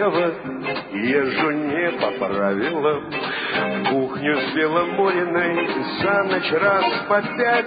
этого езжу не по правилам. Кухню с Беломориной за ночь раз по 5.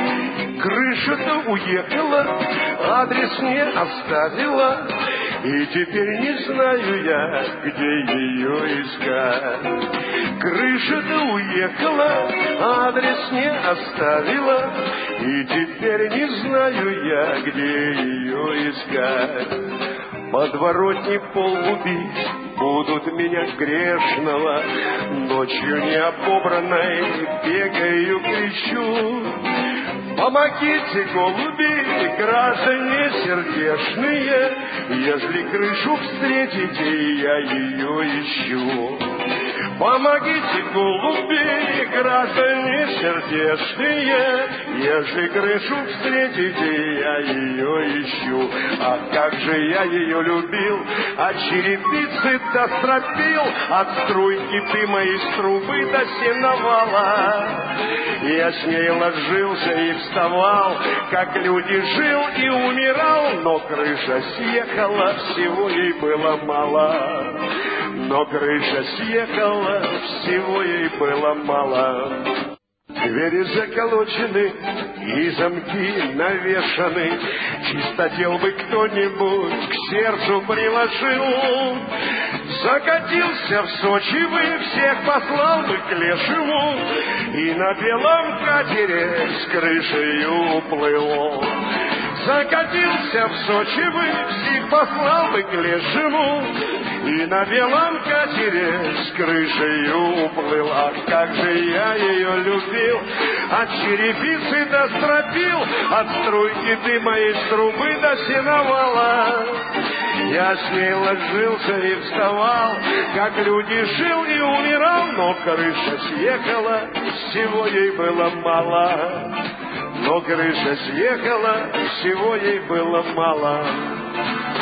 Крыша-то уехала, адрес не оставила, и теперь не знаю я, где ее искать. Крыша-то уехала, адрес не оставила, и теперь не знаю я, где ее искать. Подворотни полгубить будут меня грешного, ночью необобранной бегаю, кричу. Помогите, голуби, граждане сердечные, ежели крышу встретите, я ее ищу. Помогите, голуби, граждане сердечные, ежели крышу встретите, я ее ищу. А как же я ее любил, от черепицы до стропил, от струйки дыма из трубы до сеновала. Я с ней ложился и вставал, как люди жил и умирал, но крыша съехала, всего ей было мало. Но крыша съехала, всего ей было мало. Двери заколочены и замки навешаны, чистотел бы кто-нибудь к сердцу приложил. Закатился в Сочи бы, всех послал бы к лешему, и на белом катере с крышей уплыл. Закатился в Сочи бы, всех послал бы к лешему, и на белом катере с крышей уплыл. Ах, как же я ее любил, от черепицы до стропил, от струйки дыма из трубы до сеновала. Я с ней ложился и вставал, как люди жил и умирал, но крыша съехала, всего ей было мало. Но крыша съехала, всего ей было мало.